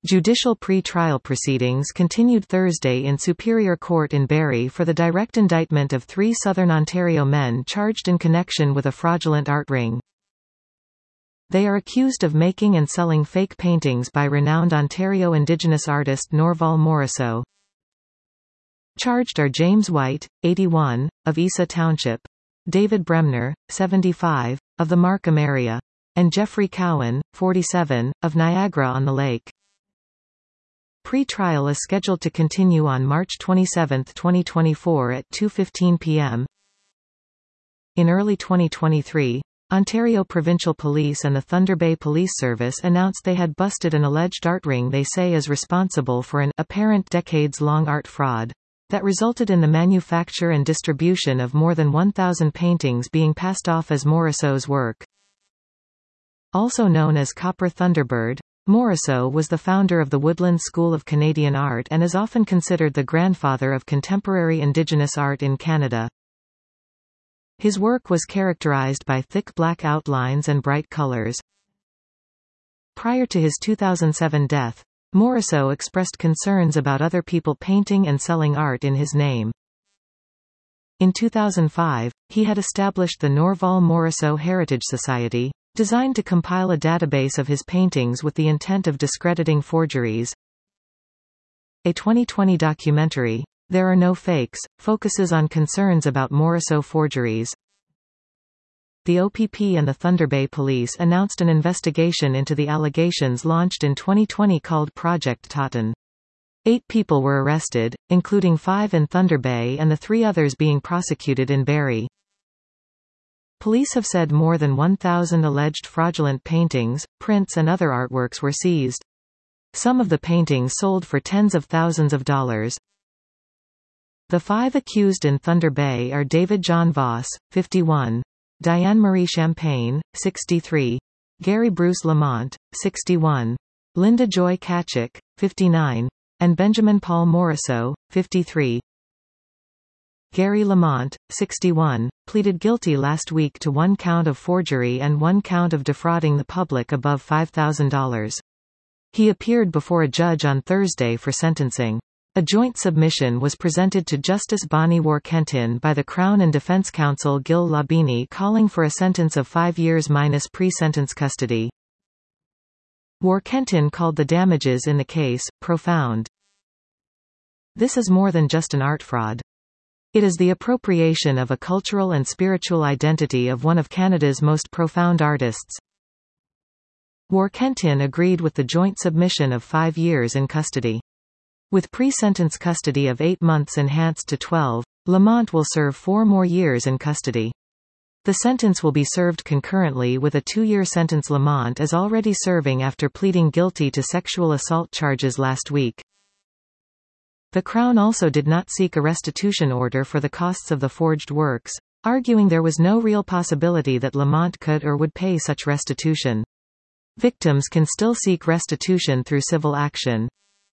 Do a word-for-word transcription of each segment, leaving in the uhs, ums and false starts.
Judicial pre-trial proceedings continued Thursday in Superior Court in Barrie for the direct indictment of three Southern Ontario men charged in connection with a fraudulent art ring. They are accused of making and selling fake paintings by renowned Ontario Indigenous artist Norval Morrisseau. Charged are James White, eighty-one, of Isa Township; David Bremner, seventy-five, of the Markham area; and Jeffrey Cowan, forty-seven, of Niagara-on-the-Lake. Pre-trial is scheduled to continue on March twenty-seventh, twenty twenty-four at two fifteen p m In early twenty twenty-three, Ontario Provincial Police and the Thunder Bay Police Service announced they had busted an alleged art ring they say is responsible for an apparent decades-long art fraud that resulted in the manufacture and distribution of more than one thousand paintings being passed off as Morrisseau's work. Also known as Copper Thunderbird, Morrisseau was the founder of the Woodland School of Canadian Art and is often considered the grandfather of contemporary Indigenous art in Canada. His work was characterized by thick black outlines and bright colors. Prior to his two thousand seven death, Morrisseau expressed concerns about other people painting and selling art in his name. In two thousand five, he had established the Norval Morrisseau Heritage Society, designed to compile a database of his paintings with the intent of discrediting forgeries. A twenty twenty documentary, There Are No Fakes, focuses on concerns about Morrisseau forgeries. The O P P and the Thunder Bay Police announced an investigation into the allegations launched in twenty twenty called Project Totten. Eight people were arrested, including five in Thunder Bay and the three others being prosecuted in Barrie. Police have said more than one thousand alleged fraudulent paintings, prints and other artworks were seized. Some of the paintings sold for tens of thousands of dollars. The five accused in Thunder Bay are David John Voss, fifty-one, Diane Marie Champagne, sixty-three, Gary Bruce Lamont, sixty-one, Linda Joy Kachik, fifty-nine, and Benjamin Paul Morrisseau, fifty-three. Gary Lamont, sixty-one, pleaded guilty last week to one count of forgery and one count of defrauding the public above five thousand dollars. He appeared before a judge on Thursday for sentencing. A joint submission was presented to Justice Bonnie Warkentin by the Crown and Defence Counsel Gil Labini calling for a sentence of five years minus pre-sentence custody. Warkentin called the damages in the case profound. This is more than just an art fraud. It is the appropriation of a cultural and spiritual identity of one of Canada's most profound artists. Warkentin agreed with the joint submission of five years in custody. With pre-sentence custody of eight months enhanced to twelve, Lamont will serve four more years in custody. The sentence will be served concurrently with a two-year sentence Lamont is already serving after pleading guilty to sexual assault charges last week. The Crown also did not seek a restitution order for the costs of the forged works, arguing there was no real possibility that Lamont could or would pay such restitution. Victims can still seek restitution through civil action.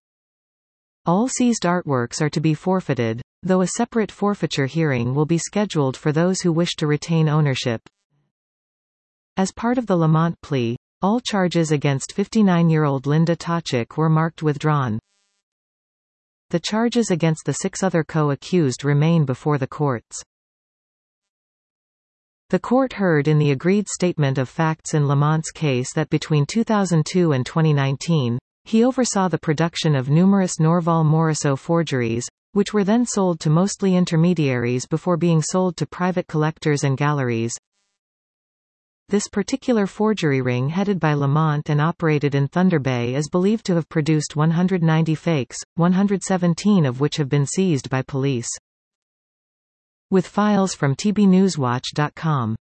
All seized artworks are to be forfeited, though a separate forfeiture hearing will be scheduled for those who wish to retain ownership. As part of the Lamont plea, all charges against fifty-nine-year-old Linda Tochik were marked withdrawn. The charges against the six other co-accused remain before the courts. The court heard in the agreed statement of facts in Lamont's case that between two thousand two and twenty nineteen, he oversaw the production of numerous Norval Morrisseau forgeries, which were then sold to mostly intermediaries before being sold to private collectors and galleries. This particular forgery ring headed by Lamont and operated in Thunder Bay is believed to have produced one hundred ninety fakes, one hundred seventeen of which have been seized by police. With files from T B Newswatch dot com.